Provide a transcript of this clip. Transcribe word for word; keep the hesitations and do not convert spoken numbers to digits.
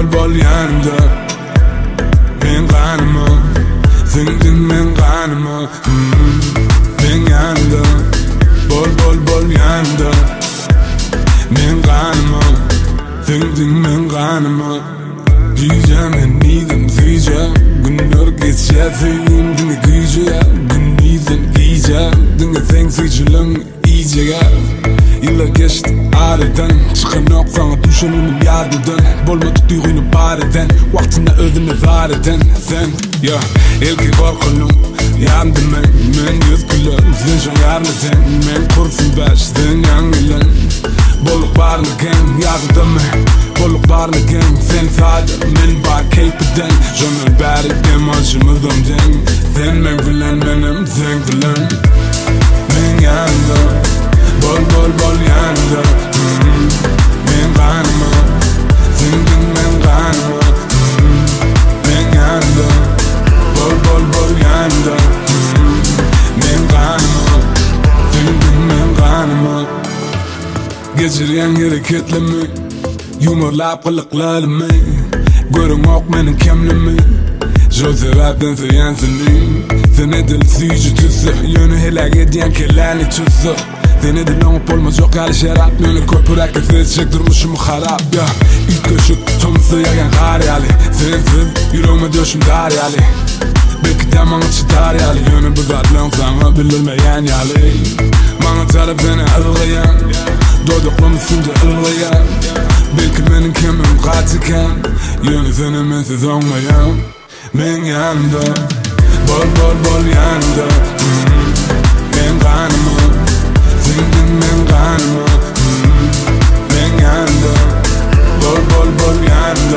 bol bol yanımda. Ben kanıma, sendin ben kanıma. hmm. Ben yanımda, bol bol bol yanımda. Ben kanıma, sendin ben kanıma. Diyeceğim ben neydim diyeceğim. Günler geçer senin dine giyeceğim. Gün neyden giyeceğim. Dine sen seçilen iyice gel. Yıllar geçti aradan. Çıkan yok sana düşenin yardıdan. Bolma tuttuğunu bareden. Vaktinde ödünü var eden. Sen ya ilki korkunum. Yandım ben, ben yüz kilo. Sen şan yarlıdan. Ben kursun baş, sen yangilen. Bolluk barnıken, yardım ben. Bolluk barnıken, sen sadece men bar keypeden. Jönül bärikten, açımızım den. Sen men filan, benim sen filan. Men yandı, bol bol bol yandı. hmm. Men kanıma, sendin men kanıma. hmm. Men yandı, bol bol bol yandı. hmm. Men kanıma, sendin men kanıma. Geçirgen hareketlemi, yumurlap kılıklarımı. Görün ok menin kemlimi. Şu sebepten seyensin. Seni dil suyucu tütsü. Yönü helak ediyen kelleni tütsü. Seni dil olup olmaz yok hali şerap. Meni köpürek kesecek durmuşumu harap ya. İlk köşük tümsü yagan kariyali. Sensiz yüreğime döşüm daryali. Belki de bana çıtar yali. Yönü bu zatlan sana bilirmeyen yali. Bana taraf beni ılgayan. Doğduklarım üstünde ılgayan. Belki benim kemim katıken. Yönü seni mensiz olmayan. Ben yanımda, bol bol bol yanımda. hmm. Ben kanıma, sendin ben kanıma. hmm. Ben yanımda, bol bol bol yanımda.